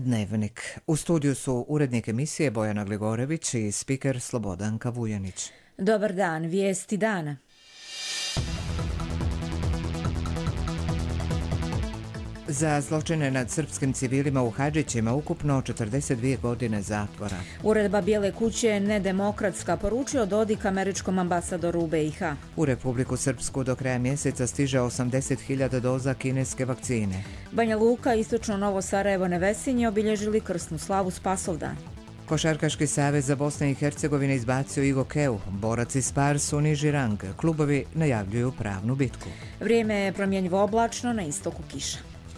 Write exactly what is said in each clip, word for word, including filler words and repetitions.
Dnevnik. U studiju su urednik emisije Bojana Gligorević i spiker Slobodanka Vujanić. Dobar dan, vijesti dana. Za zločine nad srpskim civilima u Hadžićima ukupno četrdeset dvije godine zatvora. Uredba Bijele kuće je nedemokratska, poručio Dodik američkom ambasadoru u B i H. U Republiku Srpsku do kraja mjeseca stiže osamdeset hiljada doza kineske vakcine. Banja Luka, istočno Novo Sarajevo, Nevesinje obilježili krsnu slavu Spasovdan. Košarkaški savez za Bosne i Hercegovine izbacio Igo Keu, borac iz Spars u niži rang. Klubovi najavljuju pravnu bitku. Vrijeme je promjenjivo oblačno, na istoku kiša.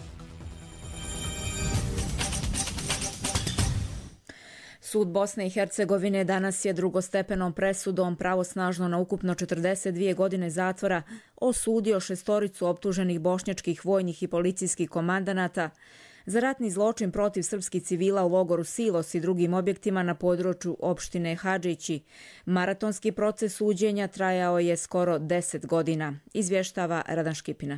Sud Bosne i Hercegovine danas je drugostepenom presudom pravosnažno na ukupno četrdeset dvije godine zatvora osudio šestoricu optuženih bošnjačkih vojnih i policijskih komandanata za ratni zločin protiv srpskih civila u logoru Silos i drugim objektima na području opštine Hadžići. Maratonski proces suđenja trajao je skoro deset godina, izvještava Radan Škipina.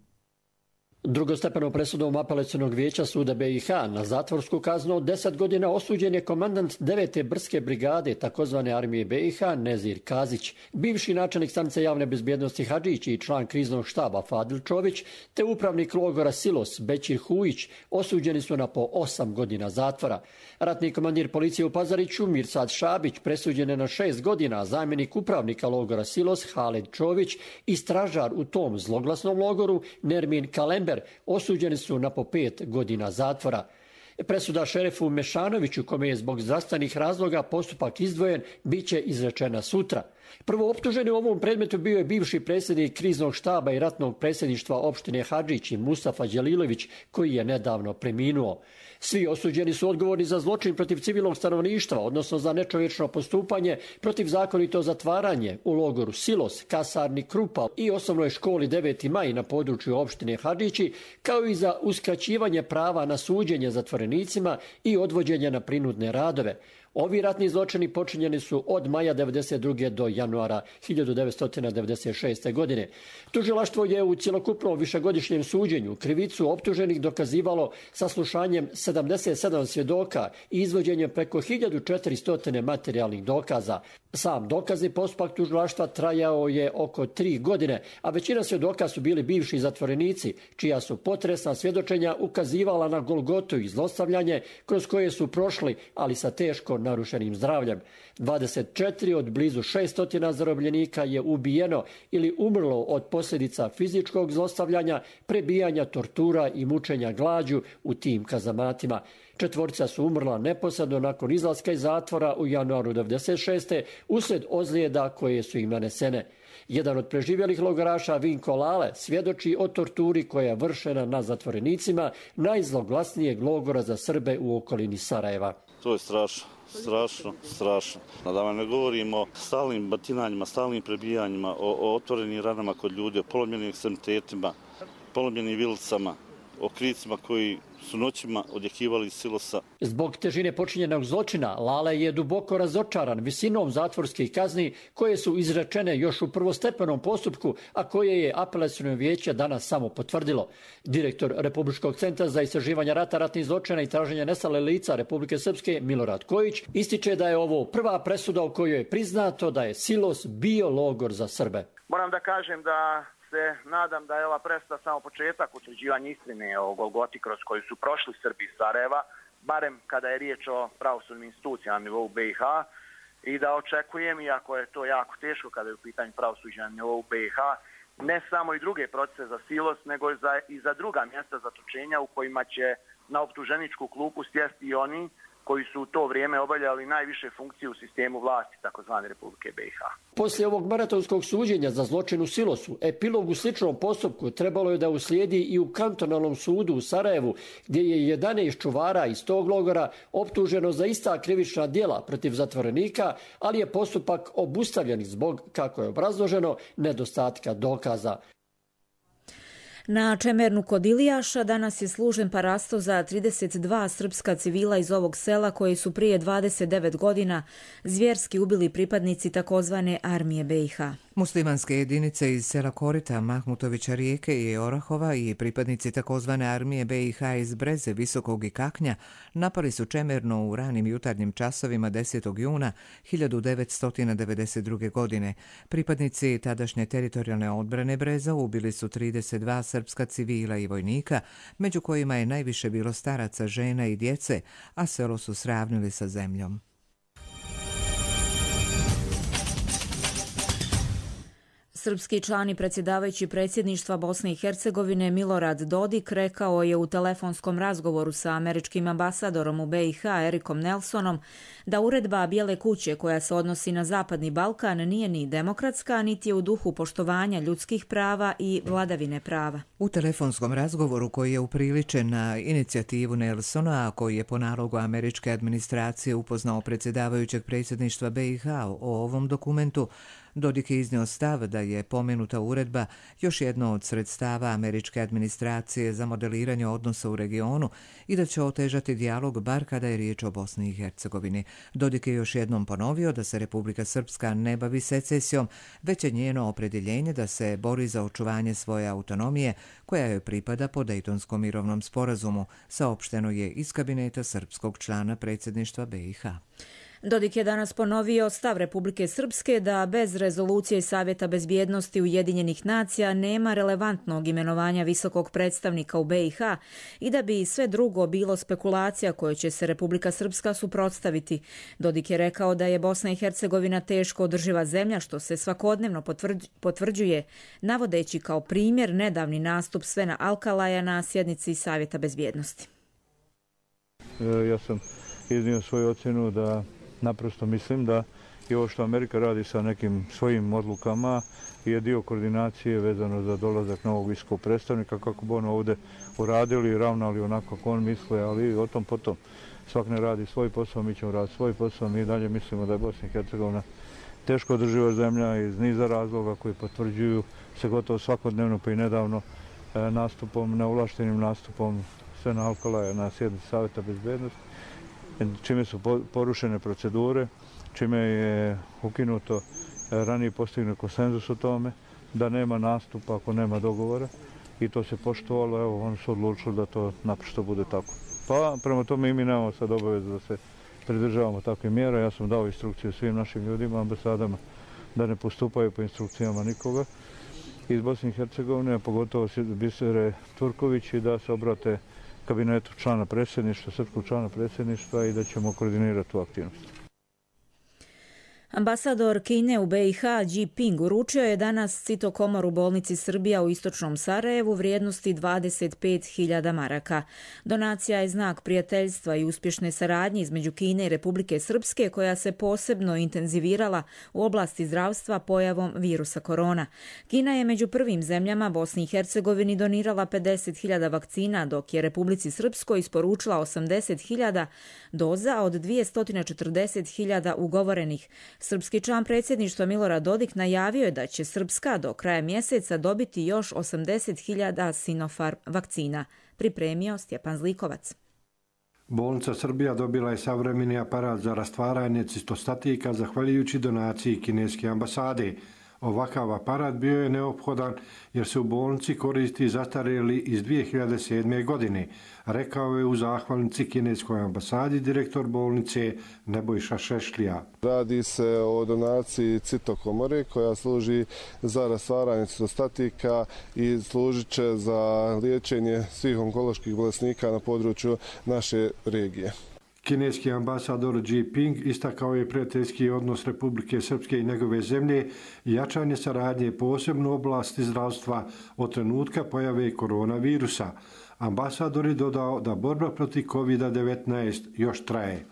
Drugostepenom presudom apelacionog vijeća suda B i H na zatvorsku kaznu od deset godina osuđen je komandant devete brdske brigade takozvane armije B i H Nezir Kazić, bivši načelnik stanice javne bezbjednosti Hadžići i član kriznog štaba Fadil Čović, te upravnik logora Silos Bećir Hujić osuđeni su na po osam godina zatvora. Ratni komandir policije u Pazariću Mirsad Šabić presuđen je na šest godina, a zamjenik upravnika logora Silos Haled Čović i stražar u tom zloglasnom logoru Nermin Kalember osuđeni su na po pet godina zatvora. Presuda šerifu Mešanoviću, kome je zbog zdravstvenih razloga postupak izdvojen, bit će izrečena sutra. Prvo optuženi u ovom predmetu bio je bivši predsjednik kriznog štaba i ratnog predsjedništva opštine Hadžići Mustafa Đelilović, koji je nedavno preminuo. Svi osuđeni su odgovorni za zločin protiv civilnog stanovništva, odnosno za nečovječno postupanje, protivzakonito zatvaranje u logoru Silos, kasarni Krupa i osnovnoj školi deveti maj na području opštine Hadžići, kao i za uskraćivanje prava na suđenje zatvorenicima i odvođenje na prinudne radove. Ovi ratni zločini počinjeni su od maja devedeset druge do januara hiljadu devetsto devedeset šeste. godine. Tužilaštvo je u cjelokupnom višegodišnjem suđenju krivicu optuženih dokazivalo saslušanjem sedamdeset sedam svjedoka i izvođenjem preko hiljadu četiristo materijalnih dokaza. Sam dokazni postupak tužilaštva trajao je oko tri godine, a većina svjedoka su bili bivši zatvorenici, čija su potresna svjedočenja ukazivala na golgotu i zlostavljanje kroz koje su prošli, ali sa teško narušenim zdravljem. dvadeset četiri od blizu šesto zarobljenika je ubijeno ili umrlo od posljedica fizičkog zlostavljanja, prebijanja, tortura i mučenja glađu u tim kazamatima. Četvorica su umrla neposredno nakon izlaska iz zatvora u januaru devedeset šeste. uslijed ozljeda koje su im nanesene. Jedan od preživjelih logoraša, Vinko Lale, svjedoči o torturi koja je vršena na zatvorenicima najzloglasnijeg logora za Srbe u okolini Sarajeva. To je strašno. Strašno, strašno. Da vam ne govorimo o stalnim batinanjima, stalnim prebijanjima, o, o otvorenim ranama kod ljudi, o polomljenim ekstremitetima, polomljenim vilicama, o kricima koji su noćima odjekivali iz Silosa. Zbog težine počinjenog zločina, Lale je duboko razočaran visinom zatvorskih kazni koje su izrečene još u prvostepenom postupku, a koje je apelaciono vijeće danas samo potvrdilo. Direktor Republičkog centra za istraživanje rata, ratnih zločina i traženja nestale lica Republike Srpske Milorad Kojić ističe da je ovo prva presuda u kojoj je priznato da je Silos bio logor za Srbe. Moram da kažem da se nadam da je ova presuda samo početak utvrđivanja istine o Golgoti kroz koju su prošli Srbi iz Sarajeva, barem kada je riječ o pravosudnim institucijama na nivou B i H, i da očekujem, iako je to jako teško kada je u pitanju pravosuđa na nivou B i H, ne samo i druge procese za Silos, nego i za, i za druga mjesta zatočenja u kojima će na optuženičku klupu sjesti i oni koji su u to vrijeme obavljali najviše funkcije u sistemu vlasti takozvane Republike B i H. Poslije ovog maratonskog suđenja za zločin u Silosu, epilog u sličnom postupku trebalo je da uslijedi i u kantonalnom sudu u Sarajevu, gdje je jedanaest čuvara iz tog logora optuženo za ista krivična djela protiv zatvorenika, ali je postupak obustavljen zbog, kako je obrazloženo, nedostatka dokaza. Na Čemernu kod Ilijaša danas je služen parasto za trideset dva srpska civila iz ovog sela koji su prije dvadeset devet godina zvjerski ubili pripadnici takozvane armije B i H. Muslimanske jedinice iz sela Korita, Mahmutovića Rijeke i Orahova i pripadnici takozvane armije B i H iz Breze, Visokog i Kaknja napali su Čemerno u ranim jutarnjim časovima desetog juna hiljadu devetsto devedeset druge. godine. Pripadnici tadašnje teritorijalne odbrane Breza ubili su trideset dva srpska civila i vojnika, među kojima je najviše bilo staraca, žena i djece, a selo su sravnili sa zemljom. Srpski član i predsjedavajući predsjedništva Bosne i Hercegovine Milorad Dodik rekao je u telefonskom razgovoru sa američkim ambasadorom u B i H Erikom Nelsonom da uredba Bijele kuće koja se odnosi na Zapadni Balkan nije ni demokratska, niti je u duhu poštovanja ljudskih prava i vladavine prava. U telefonskom razgovoru koji je upriličen na inicijativu Nelsona, a koji je po nalogu američke administracije upoznao predsjedavajućeg predsjedništva B i H o ovom dokumentu, Dodik je iznio stav da je pomenuta uredba još jedno od sredstava američke administracije za modeliranje odnosa u regionu i da će otežati dijalog bar kada je riječ o Bosni i Hercegovini. Dodik je još jednom ponovio da se Republika Srpska ne bavi secesijom, već je njeno opredjeljenje da se bori za očuvanje svoje autonomije koja joj pripada po Dejtonskom mirovnom sporazumu, saopšteno je iz kabineta srpskog člana predsjedništva B i H. Dodik je danas ponovio stav Republike Srpske da bez rezolucije Savjeta bezbjednosti Ujedinjenih nacija nema relevantnog imenovanja visokog predstavnika u B i H i da bi sve drugo bilo spekulacija kojoj će se Republika Srpska suprotstaviti. Dodik je rekao da je Bosna i Hercegovina teško održiva zemlja, što se svakodnevno potvrđuje, navodeći kao primjer nedavni nastup Svena Alkalaja na sjednici Savjeta bezbjednosti. Ja sam iznio svoju ocjenu da naprosto mislim da i ovo što Amerika radi sa nekim svojim odlukama je dio koordinacije vezano za dolazak novog visokog predstavnika, kako bi on ovdje uradili i ravnali onako kako on misle, ali o tom potom. Svak ne radi svoj posao, mi ćemo raditi svoj posao, mi dalje mislimo da je Bosna i Hercegovina teško održiva zemlja iz niza razloga koji potvrđuju se gotovo svakodnevno, pa i nedavno nastupom, neovlaštenim nastupom Svena Alkalaja na sjednici Savjeta bezbjednosti, čime su porušene procedure, čime je ukinuto ranije postignut konsenzus o tome da nema nastupa ako nema dogovora i to se poštovalo, evo oni su odlučili da to naprosto bude tako. Pa prema tome i mi nemamo sad obavezu da se pridržavamo takve mjere. Ja sam dao instrukcije svim našim ljudima, ambasadama, da ne postupaju po instrukcijama nikoga iz Bosne i Hercegovine, pogotovo Bisere Turković, i da se obrate kabinetu člana predsjedništva, srpskog člana predsjedništva, i da ćemo koordinirati tu aktivnost. Ambasador Kine u B i H Ji Ping uručio je danas citokomor u bolnici Srbija u istočnom Sarajevu vrijednosti dvadeset pet hiljada maraka. Donacija je znak prijateljstva i uspješne saradnje između Kine i Republike Srpske, koja se posebno intenzivirala u oblasti zdravstva pojavom virusa korona. Kina je među prvim zemljama Bosni i Hercegovini donirala pedeset hiljada vakcina, dok je Republici Srpskoj isporučila osamdeset hiljada doza od dvjesto četrdeset hiljada ugovorenih. Srpski član predsjedništva Milorad Dodik najavio je da će Srpska do kraja mjeseca dobiti još osamdeset hiljada Sinopharm vakcina, pripremio Stjepan Zlikovac. Bolnica Srbija dobila je savremeni aparat za rastvaranje cistostatika zahvaljujući donaciji kineske ambasade. Ovakav aparat bio je neophodan jer se u bolnici koristi zastarjeli iz dvije hiljade sedme. godine, rekao je u zahvalnici kineskoj ambasadi direktor bolnice Nebojša Šešlija. Radi se o donaciji citokomore koja služi za rastvaranje citostatika i služit će za liječenje svih onkoloških bolesnika na području naše regije. Kineski ambasador Ji Ping istakao je prijateljski odnos Republike Srpske i njegove zemlje i jačanje saradnje posebno u oblasti zdravstva od trenutka pojave koronavirusa. Ambasador je dodao da borba protiv kovid devetnaest još traje.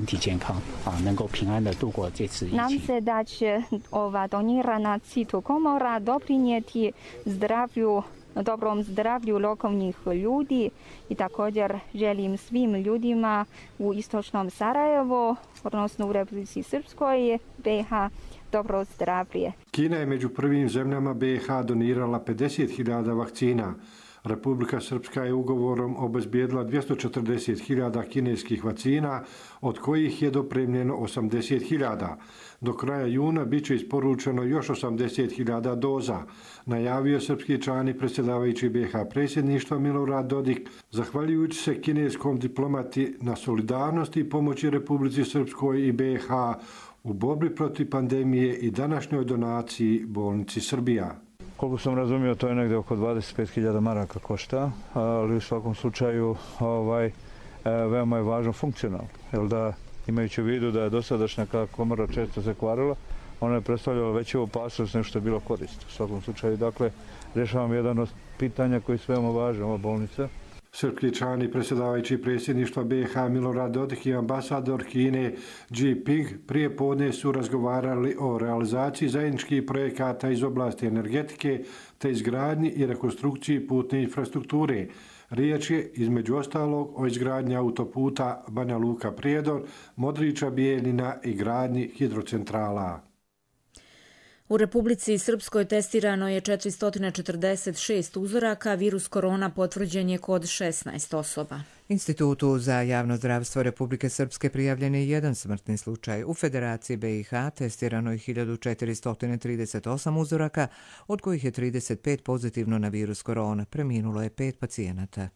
Nam se da će ova donirana citokomora doprinijeti zdravlju dobrom zdravlju lokalnih ljudi i također želim svim ljudima u istočnom Sarajevu, odnosno u Republici Srpskoj, B i H, dobro zdravlje. Kina je među prvim zemljama B i H donirala pedeset hiljada vakcina. Republika Srpska je ugovorom obezbijedila dvjesto četrdeset hiljada kineskih vakcina, od kojih je dopremljeno osamdeset hiljada. Do kraja juna bit će isporučeno još osamdeset hiljada doza, najavio srpski člani predsjedavajući B i H predsjedništva Milorad Dodik, zahvaljujući se kineskom diplomati na solidarnosti i pomoći Republici Srpskoj i B i H u borbi protiv pandemije i današnjoj donaciji bolnici Srbija. Koliko sam razumio, to je negdje oko dvadeset pet hiljada maraka košta, ali u svakom slučaju ovaj, veoma je važno funkcionalno. Jer da, imajući u vidu da je dosadašnja komora često se kvarila, ona je predstavljala veću opasnost nego što je bilo korist. U svakom slučaju, dakle, rješavam jedan od pitanja koji je veoma važno, ova bolnica. Srpski člani predsjedavajući predsjedništva B i H Milorad Dodik i ambasador Kine Xi Ping prije podne su razgovarali o realizaciji zajedničkih projekata iz oblasti energetike te izgradnji i rekonstrukciji putne infrastrukture. Riječ je između ostalog o izgradnji autoputa Banja Luka-Prijedor, Modriča Bijeljina i gradnji hidrocentrala. U Republici Srpskoj testirano je četiristo četrdeset šest uzoraka, virus korona potvrđen je kod šesnaest osoba. Institutu za javno zdravstvo Republike Srpske prijavljen je jedan smrtni slučaj. U Federaciji B i H testirano je hiljadu četiristo trideset osam uzoraka, od kojih je trideset pet pozitivno na virus korona. Preminulo je pet pacijenata.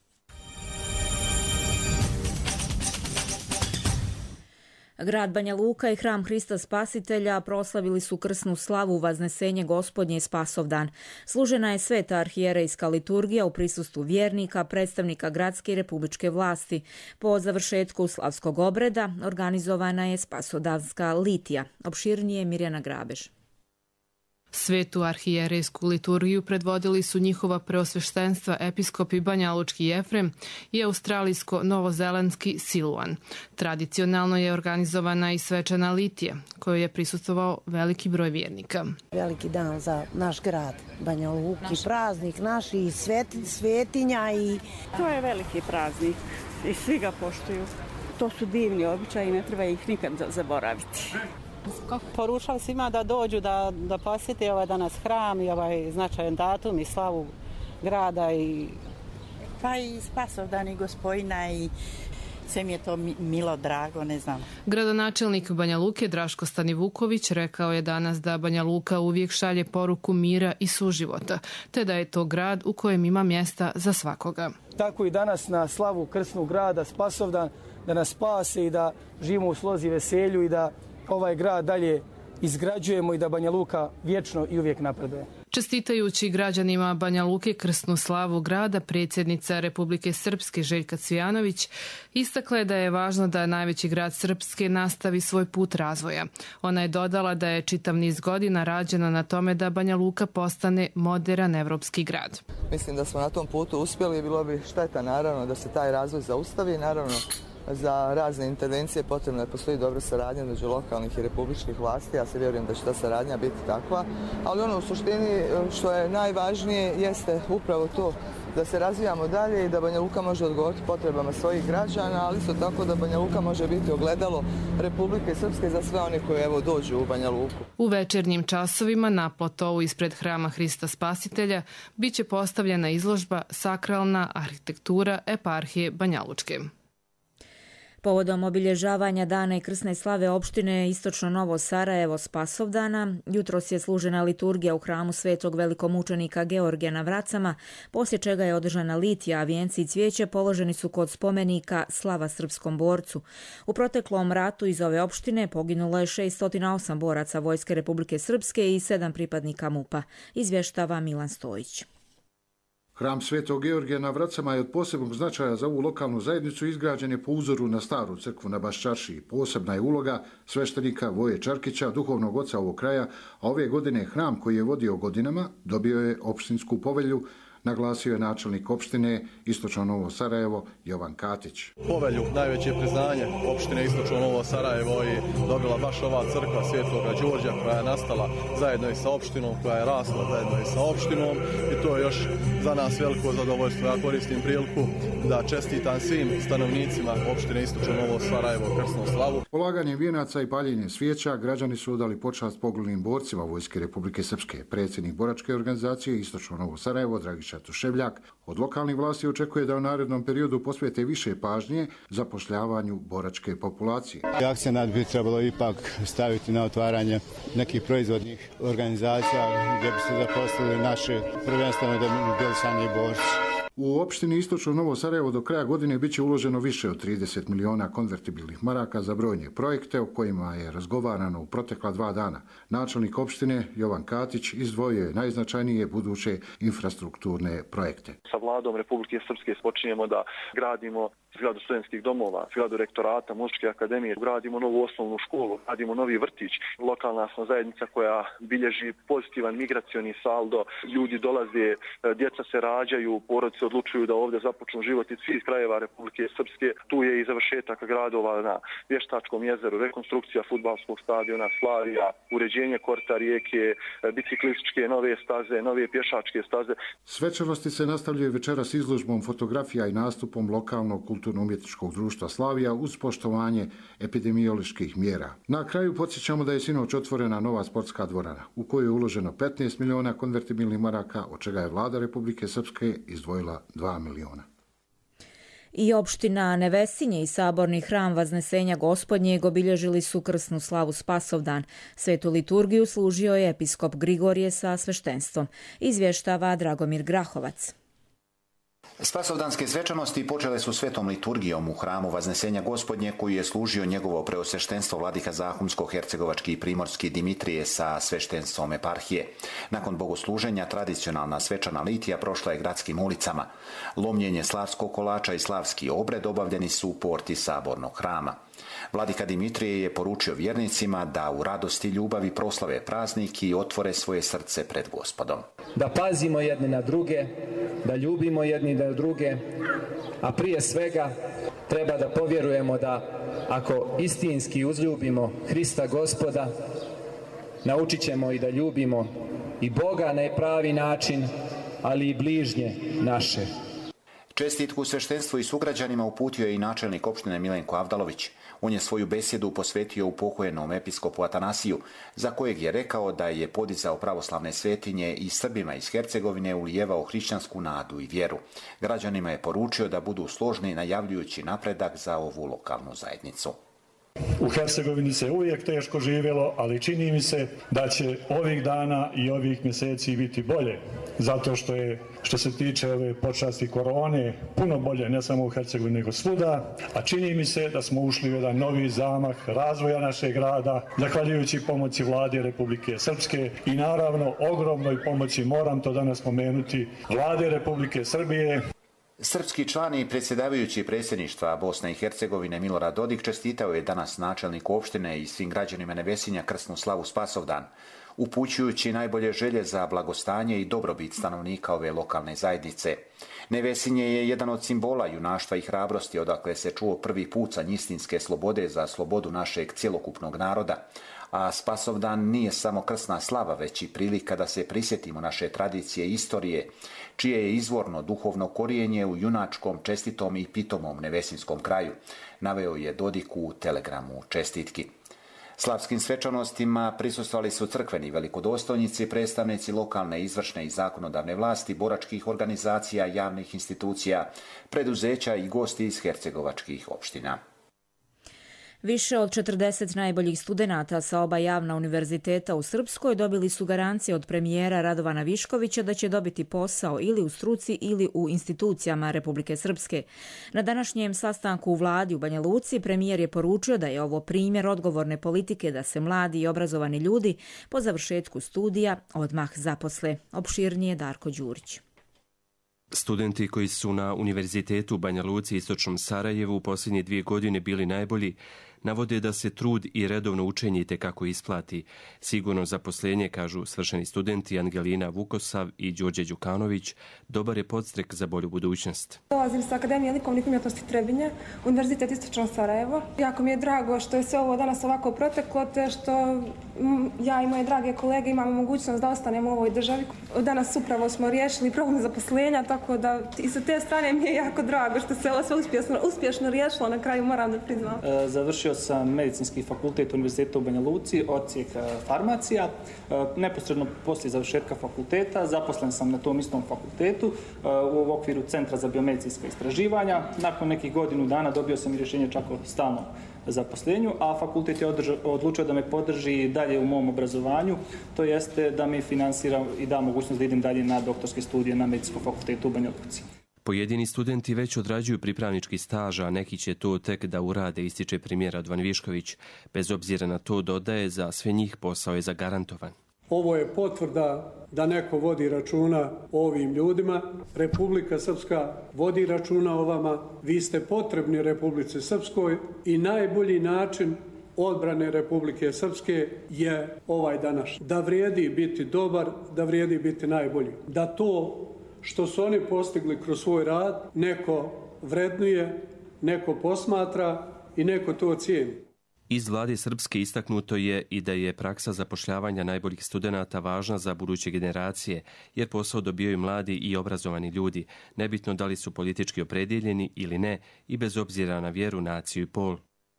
Grad Banja Luka i Hram Hrista Spasitelja proslavili su krsnu slavu Vaznesenje Gospodnje i Spasovdan. Služena je sveta arhijerejska liturgija u prisustvu vjernika, predstavnika gradske i republičke vlasti. Po završetku slavskog obreda organizovana je Spasovdanska litija. Opširnije Mirjana Grabež. Svetu arhijerejsku liturgiju predvodili su njihova preosveštenstva episkopi Banjalučki Jefrem i australijsko-novozelandski Siluan. Tradicionalno je organizovana i svečana litija, kojoj je prisustvovao veliki broj vjernika. Veliki dan za naš grad Banja Luki, praznik naš i sveti, svetinja. I... To je veliki praznik i svi ga poštuju. To su divni običaji i ne treba ih nikad zaboraviti. Poručam svima da dođu, da, da posjeti ovaj danas hram i ovaj značajan datum i slavu grada. I... Pa i Spasovdani Gospodina i sve mi je to milo, drago, ne znam. Gradonačelnik Banja Luke Draško Stanivuković rekao je danas da Banja Luka uvijek šalje poruku mira i suživota, te da je to grad u kojem ima mjesta za svakoga. Tako i danas na slavu krsnog grada Spasovdan, da nas spase i da živimo u slozi veselju i da ovaj grad dalje izgrađujemo i da Banja Luka vječno i uvijek napreduje. Čestitajući građanima Banja Luke krsnu slavu grada, predsjednica Republike Srpske Željka Cvijanović istakla je da je važno da najveći grad Srpske nastavi svoj put razvoja. Ona je dodala da je čitav niz godina rađeno na tome da Banja Luka postane moderan evropski grad. Mislim da smo na tom putu uspjeli i bilo bi šteta naravno da se taj razvoj zaustavi. Naravno, za razne intervencije potrebno je postoji dobra saradnja među lokalnih i republičkih vlasti. Ja se vjerujem da će ta saradnja biti takva. Ali ono u suštini što je najvažnije jeste upravo to da se razvijamo dalje i da Banja Luka može odgovoriti potrebama svojih građana, ali isto tako da Banja Luka može biti ogledalo Republike Srpske za sve one koji evo dođu u Banja Luku. U večernjim časovima na platovu ispred Hrama Hrista Spasitelja biće postavljena izložba Sakralna arhitektura eparhije Banjalučke. Povodom obilježavanja dana i krsne slave opštine Istočno Novo Sarajevo Spasovdana, jutros je služena liturgija u hramu svetog velikomučenika Georgija na Vracama, poslije čega je održana litija, a vijenci i cvijeće položeni su kod spomenika Slava srpskom borcu. U proteklom ratu iz ove opštine poginulo je šessto osam boraca Vojske Republike Srpske i sedam pripadnika MUP-a, izvještava Milan Stojić. Hram Svetog Georgija na Vracama je od posebnog značaja za ovu lokalnu zajednicu, izgrađen je po uzoru na staru crkvu na Baščaršiji. Posebna je uloga sveštenika Voje Čarkića, duhovnog oca ovog kraja, a ove godine hram koji je vodio godinama dobio je opštinsku povelju naglasio je načelnik opštine Istočno Novo Sarajevo Jovan Katić. Povelju, najveće priznanje opštine Istočno Novo Sarajevo i dobila baš ova crkva Svetoga Đorđa koja je nastala zajedno i sa opštinom, koja je rasla zajedno i sa opštinom i to je još za nas veliko zadovoljstvo. Ja koristim priliku da čestitam svim stanovnicima opštine Istočno Novo Sarajevo krsnu slavu. Polaganjem vijenaca i paljenjem svijeća građani su odali počast poginulim borcima Vojske Republike Srpske. Predsjednik boračke organizacije Istočno Novo Sarajevo Dragiša Tuševljak od lokalnih vlasti očekuje da u narednom periodu posvete više pažnje zapošljavanju boračke populacije. Akcenat bi trebalo ipak staviti na otvaranje nekih proizvodnih organizacija gdje bi se zaposlili naše prvenstveno demobilisani borci. U opštini Istočno Novo Sarajevo do kraja godine biće uloženo više od trideset miliona konvertibilnih maraka za brojne projekte o kojima je razgovarano u protekla dva dana. Načelnik opštine Jovan Katić izdvojio je najznačajnije buduće infrastrukturne projekte. Sa vladom Republike Srpske počinjemo da gradimo zgradu studentskih domova, zgradu rektorata, muzičke akademije, gradimo novu osnovnu školu, gradimo novi vrtić. Lokalna smo zajednica koja bilježi pozitivan migracioni saldo, ljudi dolaze, djeca se rađaju, porodice odlučuju da ovdje započnu život iz svih krajeva Republike Srpske. Tu je i završetak gradova na Vještačkom jezeru, rekonstrukcija fudbalskog stadiona Slavija, uređenje korta rijeke, biciklističke nove staze, nove pješačke staze. Svečanosti se nastavljaju večeras izložbom fotografija i nastupom lokalnog kulturno-umjetničkog društva Slavija uz poštovanje epidemioloških mjera. Na kraju podsjećamo da je sinoć otvorena nova sportska dvorana u kojoj je uloženo petnaest miliona konvertibilnih maraka, od čega je vlada Republike Srpske izdvojila dva miliona. I opština Nevesinje i saborni hram Vaznesenja Gospodnjeg obilježili su krsnu slavu Spasovdan. Svetu liturgiju služio je episkop Grigorije sa sveštenstvom. Izvještava Dragomir Grahovac. Spasovdanske svečanosti počele su svetom liturgijom u hramu Vaznesenja Gospodnje koji je služio njegovo preosveštenstvo vladika Zahumsko-hercegovački i primorski Dimitrije sa sveštenstvom eparhije. Nakon bogosluženja tradicionalna svečana litija prošla je gradskim ulicama. Lomljenje slavskog kolača i slavski obred obavljeni su u porti sabornog hrama. Vladika Dimitrije je poručio vjernicima da u radosti i ljubavi proslave praznik i otvore svoje srce pred Gospodom. Da pazimo jedni na druge, da ljubimo jedni na druge, a prije svega treba da povjerujemo da ako istinski uzljubimo Hrista Gospoda, naučit ćemo i da ljubimo i Boga na pravi način, ali i bližnje naše. Čestitku sveštenstvu i sugrađanima uputio je i načelnik opštine Milenko Avdalović. On je svoju besjedu posvetio upokojenom episkopu Atanasiju, za kojeg je rekao da je podizao pravoslavne svetinje i Srbima iz Hercegovine ulijevao hrišćansku nadu i vjeru. Građanima je poručio da budu složni najavljujući napredak za ovu lokalnu zajednicu. U Hercegovini se uvijek teško živjelo, ali čini mi se da će ovih dana i ovih mjeseci biti bolje. Zato što je, što se tiče ove počasti korone, puno bolje, ne samo u Hercegovini, nego svuda. A čini mi se da smo ušli u jedan novi zamah razvoja našeg grada, zahvaljujući pomoći vlade Republike Srpske i naravno ogromnoj pomoći, moram to danas spomenuti, vlade Republike Srbije. Srpski član i predsjedavajući predsjedništva Bosne i Hercegovine Milorad Dodik čestitao je danas načelniku opštine i svim građanima Nevesinja krsnu slavu Spasovdan, upućujući najbolje želje za blagostanje i dobrobit stanovnika ove lokalne zajednice. Nevesinje je jedan od simbola junaštva i hrabrosti odakle se čuo prvi pucanj istinske slobode za slobodu našeg cjelokupnog naroda, a Spasovdan nije samo krsna slava, već i prilika da se prisjetimo naše tradicije i istorije, čije je izvorno duhovno korijenje u junačkom, čestitom i pitomom nevesinskom kraju, naveo je Dodik u telegramu čestitki. Slavskim svečanostima prisustvovali su crkveni velikodostojnici, predstavnici lokalne, izvršne i zakonodavne vlasti, boračkih organizacija, javnih institucija, preduzeća i gosti iz hercegovačkih opština. Više od četrdeset najboljih studenata sa oba javna univerziteta u Srpskoj dobili su garancije od premijera Radovana Viškovića da će dobiti posao ili u struci ili u institucijama Republike Srpske. Na današnjem sastanku u vladi u Banja Luci premijer je poručio da je ovo primjer odgovorne politike da se mladi i obrazovani ljudi po završetku studija odmah zaposle. Opširnije Darko Đurić. Studenti koji su na Univerzitetu u Banja Luci i Istočnom Sarajevu u posljednje dvije godine bili najbolji, Navode da se trud i redovno učenje itekako isplati. Sigurno zaposlenje, kažu svršeni studenti Angelina Vukosav i Đorđe Đukanović, dobar je podstrek za bolju budućnost. Dolazim sa Akademije likovnih umjetnosti Trebinje, Univerzitet Istočno Sarajevo. Jako mi je drago što je sve ovo danas ovako proteklo, te što ja i moje drage kolege imamo mogućnost da ostanemo u ovoj državi. Danas upravo smo riješili problem zaposlenja, tako da i sa te strane mi je jako drago što se ovo sve uspješno, uspješno riješilo, na kraju moram da priznam. E, završio sam medicinski fakultet Univerziteta u Banja Luci, odsjek farmacija. E, neposredno poslije završetka fakulteta zaposlen sam na tom istom fakultetu e, u okviru Centra za biomedicinska istraživanja. Nakon nekih godinu dana dobio sam i rješenje čak o stalnom zaposlenju, a fakultet je odlučio da me podrži dalje u mom obrazovanju, to jeste da me finansira i da mogućnost da idem dalje na doktorske studije na medicinskom fakultetu u Banja Luci. Pojedini studenti već odrađuju pripravnički staž, a neki će to tek da urade, ističe premijer Radovan Višković. Bez obzira na to, dodaje, za sve njih posao je zagarantovan. Ovo je potvrda da neko vodi računa o ovim ljudima. Republika Srpska vodi računa o vama. Vi ste potrebni Republici Srpskoj i najbolji način odbrane Republike Srpske je ovaj današnji. Da vrijedi biti dobar, da vrijedi biti najbolji. Da to što su oni postigli kroz svoj rad neko vrednuje, neko posmatra i neko to cijeni. Iz vlade Srpske istaknuto je i da je praksa zapošljavanja najboljih studenata važna za buduće generacije, jer posao dobijaju mladi i obrazovani ljudi, nebitno da li su politički opredjeljeni ili ne, i bez obzira na vjeru, naciju i pol.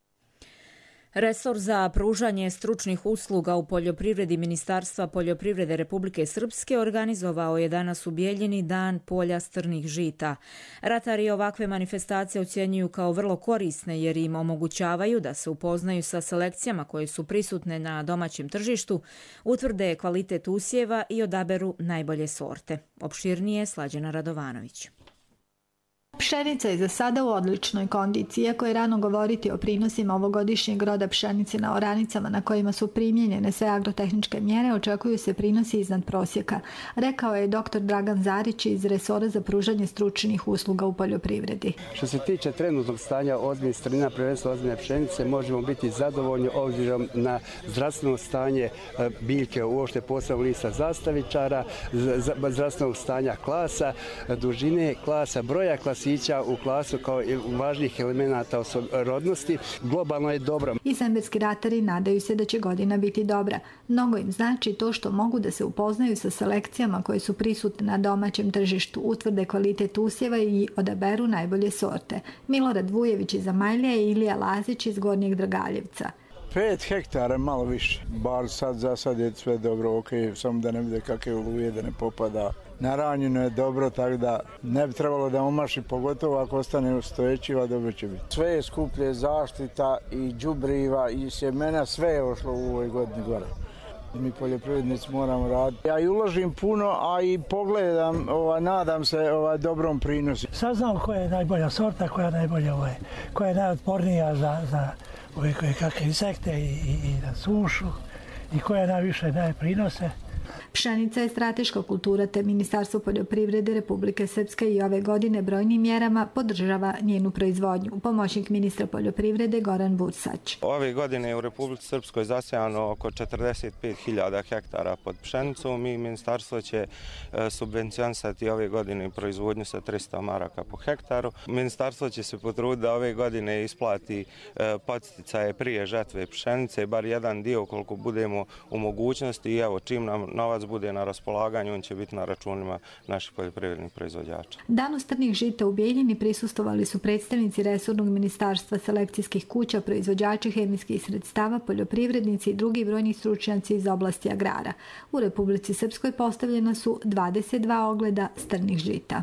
Resor za pružanje stručnih usluga u poljoprivredi Ministarstva poljoprivrede Republike Srpske organizovao je danas u Bijeljini Dan polja strnih žita. Ratari ovakve manifestacije ocjenjuju kao vrlo korisne jer im omogućavaju da se upoznaju sa selekcijama koje su prisutne na domaćem tržištu, utvrde kvalitet usjeva i odaberu najbolje sorte. Opširnije Slađana Radovanović. Pšenica je za sada u odličnoj kondiciji, iako je rano govoriti o prinosima ovogodišnjeg roda pšenice na oranicama na kojima su primjenjene sve agrotehničke mjere, očekuju se prinosi iznad prosjeka, rekao je doktor Dragan Zarić iz resora za pružanje stručnih usluga u poljoprivredi. Što se tiče trenutnog stanja ozbiljnih strina, prvenstveno ozbiljne pšenice, možemo biti zadovoljni obzirom na zdravstveno stanje biljke, uopšte posebno lista zastavičara, zdravstvenog stanja klasa, dužine klasa, broja klasa u klasu kao i važnih elemenata rodnosti, globalno je dobro. I semberski ratari nadaju se da će godina biti dobra. Mnogo im znači to što mogu da se upoznaju sa selekcijama koje su prisutne na domaćem tržištu, utvrde kvalitet usjeva i odaberu najbolje sorte. Milorad Vujević iz Amajlija i Ilija Lazić iz Gornjeg Dragaljevca. Pet hektara, malo više. Bar sad za sad je sve dobro, ok, samo da ne bude kakve oluje, da ne popada. Naranjeno je dobro, tako da ne bi trebalo da omaši, pogotovo ako ostane stojećiva, dobro će biti. Sve je skuplje, zaštita i đubriva i sjemena, sve je ošlo u ovoj godini gore. Mi poljoprivrednici moramo raditi. Ja i uložim puno, a i pogledam, ova, nadam se ova, dobrom prinosu. Saznam koja je najbolja sorta, koja je najbolja, ovaj, koja je najotpornija za, za ove koje kakve insekte i, i, i na sušu i koja najviše daje prinose. Pšenica je strateška kultura, te Ministarstvo poljoprivrede Republike Srpske i ove godine brojnim mjerama podržava njenu proizvodnju. Pomoćnik ministra poljoprivrede Goran Bursać. Ove godine je u Republici Srpskoj zasejano oko četrdeset pet hiljada hektara pod pšenicom i ministarstvo će subvencionisati ove godine proizvodnju sa trista maraka po hektaru. Ministarstvo će se potruditi da ove godine isplati podsticaje prije žetve pšenice, bar jedan dio koliko budemo u mogućnosti i evo čim nam novac bude na raspolaganju, on će biti na računima naših poljoprivrednih proizvođača. Danu strnih žita u Bijeljini prisustvovali su predstavnici resornog ministarstva, selekcijskih kuća, proizvođači hemijskih sredstava, poljoprivrednici i drugi brojni stručnjaci iz oblasti agrara. U Republici Srpskoj postavljena su dvadeset dva ogleda strnih žita.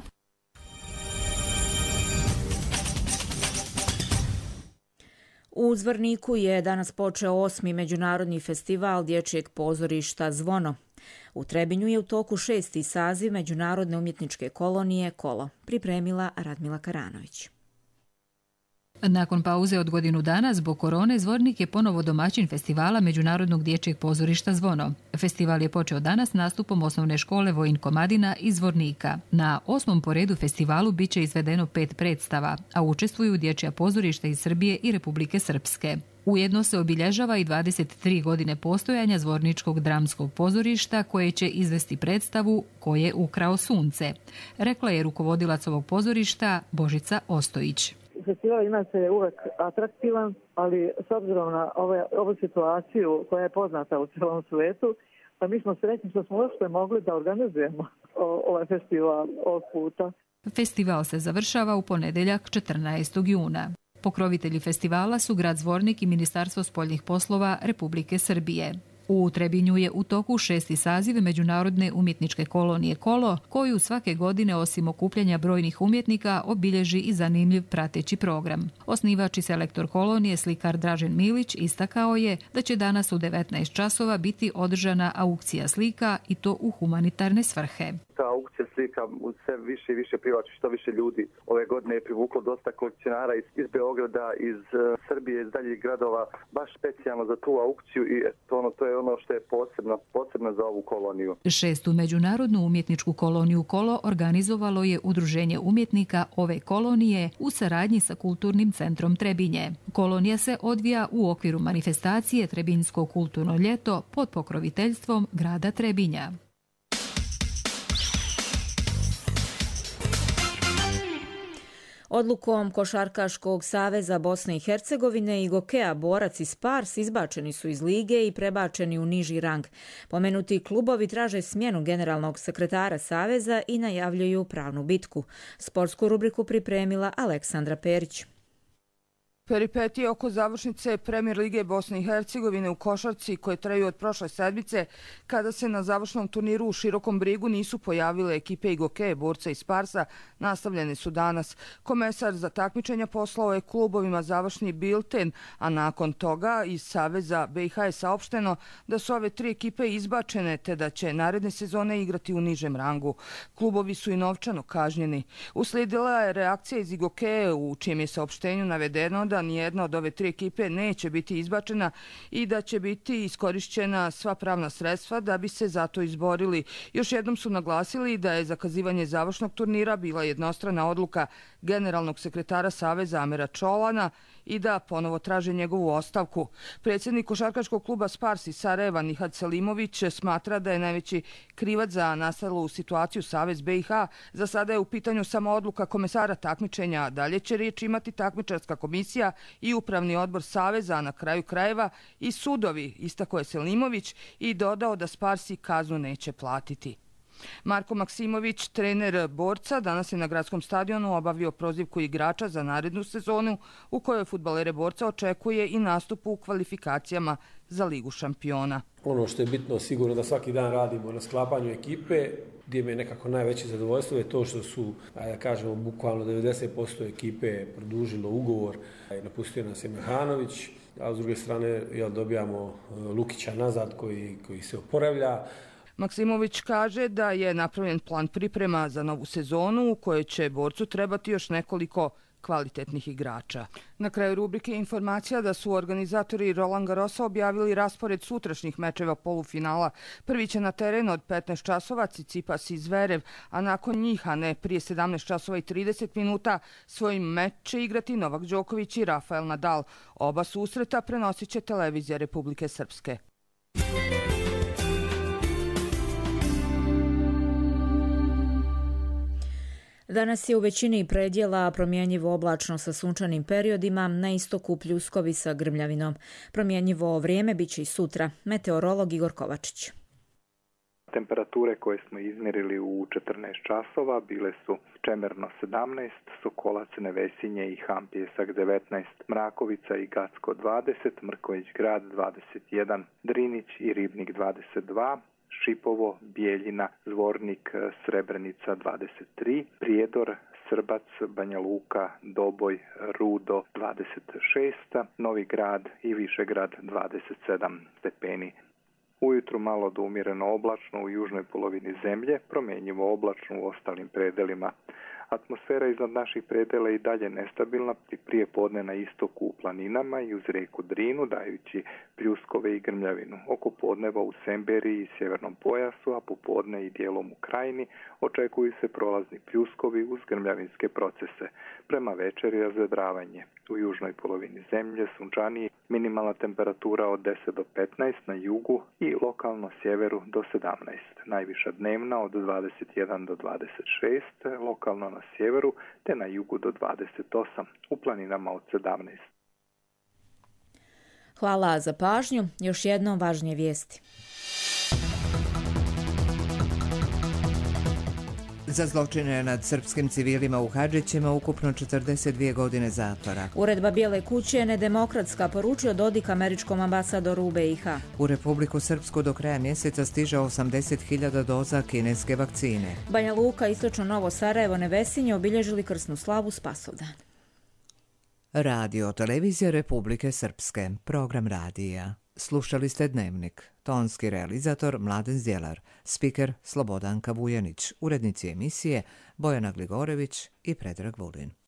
U Zvorniku je danas počeo osmi međunarodni festival dječjeg pozorišta Zvono. U Trebinju je u toku šesti saziv Međunarodne umjetničke kolonije Kolo, pripremila Radmila Karanović. Nakon pauze od godinu dana zbog korone, Zvornik je ponovo domaćin festivala Međunarodnog dječjeg pozorišta Zvono. Festival je počeo danas nastupom osnovne škole Vojin Komadina iz Zvornika. Na osmom po redu festivalu biće izvedeno pet predstava, a učestvuju dječja pozorišta iz Srbije i Republike Srpske. Ujedno se obilježava i dvadeset tri godine postojanja Zvorničkog dramskog pozorišta koje će izvesti predstavu Ko je ukrao sunce, rekla je rukovodilac ovog pozorišta Božica Ostojić. Festival inače je uvek atraktivan, ali s obzirom na ove, ovu situaciju koja je poznata u cijelom svijetu, pa mi smo sretni što smo uopšte mogli da organizujemo ovaj festival ovog puta. Festival se završava u ponedeljak četrnaestog juna. Pokrovitelji festivala su grad Zvornik i Ministarstvo spoljnih poslova Republike Srbije. U Trebinju je u toku šesti saziv Međunarodne umjetničke kolonije Kolo, koju svake godine osim okupljanja brojnih umjetnika obilježi i zanimljiv prateći program. Osnivač i selektor kolonije, slikar Dražen Milić, istakao je da će danas u devetnaest časova biti održana aukcija slika i to u humanitarne svrhe. Ta aukcija slika sve više i više privlači što više ljudi. Ove godine je privuklo dosta kolekcionara iz, iz Beograda, iz uh, Srbije, iz daljih gradova, baš specijalno za tu aukciju i to, ono, to je ono što je posebno, posebno za ovu koloniju. Šestu Međunarodnu umjetničku koloniju Kolo organizovalo je Udruženje umjetnika ove kolonije u saradnji sa Kulturnim centrom Trebinje. Kolonija se odvija u okviru manifestacije Trebinjsko kulturno ljeto pod pokroviteljstvom grada Trebinja. Odlukom Košarkaškog saveza Bosne i Hercegovine i Gokea Borac i Spars izbačeni su iz lige i prebačeni u niži rang. Pomenuti klubovi traže smjenu generalnog sekretara saveza i najavljuju pravnu bitku. Sportsku rubriku pripremila Aleksandra Perić. Peripetije oko završnice Premier lige Bosne i Hercegovine u košarci koje traju od prošle sedmice, kada se na završnom turniru u Širokom Brigu nisu pojavile ekipe Gokeje, Borca i Sparsa, nastavljene su danas. Komesar za takmičenja poslao je klubovima završni bilten, a nakon toga iz Saveza B i H je saopšteno da su ove tri ekipe izbačene te da će naredne sezone igrati u nižem rangu. Klubovi su i novčano kažnjeni. Uslijedila je reakcija iz Gokeje u čijem je saopštenju navedeno da nijedna od ove tri ekipe neće biti izbačena i da će biti iskorišćena sva pravna sredstva da bi se za to izborili. Još jednom su naglasili da je zakazivanje završnog turnira bila jednostrana odluka generalnog sekretara Saveza Amera Čolana i da ponovo traže njegovu ostavku. Predsjednik košarkaškog kluba Spars iz Sarajeva Nihad Selimović smatra da je najveći krivac za nastalu situaciju Savez B i H. Za sada je u pitanju samo odluka komesara takmičenja, a dalje će riječ imati takmičarska komisija i upravni odbor Saveza, a na kraju krajeva i sudovi, istakao je Selimović i dodao da Sparsi kaznu neće platiti. Marko Maksimović, trener Borca, danas je na gradskom stadionu obavio prozivku igrača za narednu sezonu u kojoj fudbalere Borca očekuje i nastup u kvalifikacijama za Ligu šampiona. Ono što je bitno sigurno da svaki dan radimo na sklapanju ekipe, gdje mi je nekako najveće zadovoljstvo je to što su, da kažemo, bukvalno devedeset posto ekipe produžilo ugovor. Napustio nas je Mehanović, a s druge strane ja dobijamo Lukića nazad koji, koji se oporavlja. Maksimović kaže da je napravljen plan priprema za novu sezonu u kojoj će Borcu trebati još nekoliko kvalitetnih igrača. Na kraju rubrike informacija da su organizatori Roland Garrosa objavili raspored sutrašnjih mečeva polufinala. Prvi će na teren od petnaest časova Tsitsipas i Zverev, a nakon njih, a ne prije sedamnaest časova i trideset minuta, svojim meč će igrati Novak Đoković i Rafael Nadal. Oba susreta prenosit će televizija Republike Srpske. Danas je u većini predjela promjenjivo oblačno sa sunčanim periodima, na istoku pljuskovi sa grmljavinom. Promjenjivo vrijeme bit će i sutra. Meteorolog Igor Kovačić. Temperature koje smo izmjerili u četrnaest časova bile su Čemerno sedamnaest, Sokolac, Nevesinje i Ham Pjesak devetnaest, Mrakovica i Gacko dvadeset, Mrković Grad dvadeset jedan, Drinić i Ribnik dvadeset dva, Šipovo, Bijeljina, Zvornik, Srebrenica dvadeset tri, Prijedor, Srbac, Banja Luka, Doboj, Rudo dvadeset šest, Novi Grad i Višegrad dvadeset sedam stepeni. Ujutru malo do umjereno oblačno u južnoj polovini zemlje, promjenjivo oblačno u ostalim predelima. Atmosfera iznad naših predela i dalje nestabilna, prije podne na istoku u planinama i uz rijeku Drinu, dajući pljuskove i grmljavinu. Oko podneva u Semberiji i sjevernom pojasu, a popodne i dijelom u Krajini, očekuju se prolazni pljuskovi uz grmljavinske procese. Prema večeri razvedravanje. U južnoj polovini zemlje sunčaniji minimalna temperatura od deset do petnaest na jugu i lokalno sjeveru do sedamnaest. Najviša dnevna od dvadeset jedan do dvadeset šest, lokalno na sjeveru te na jugu do dvadeset osam, u planinama od sedamnaest. Hvala za pažnju. Još jednom važnije vijesti. Za zločine nad srpskim civilima u Hadžićima ukupno četrdeset dvije godine zatvora. Uredba Bijele kuće je nedemokratska, poručio Dodik američkom ambasadoru u B i H. U Republiku Srpsku do kraja mjeseca stiže osamdeset hiljada doza kineske vakcine. Banja Luka, istočno Novo Sarajevo, Nevesinje obilježili krsnu slavu Spasovdan. Radio televizija Republike Srpske, program radija. Slušali ste Dnevnik. Tonski realizator Mladen Zdjelar, spiker Slobodanka Vujanić, urednici emisije Bojana Gligorević i Predrag Vulin.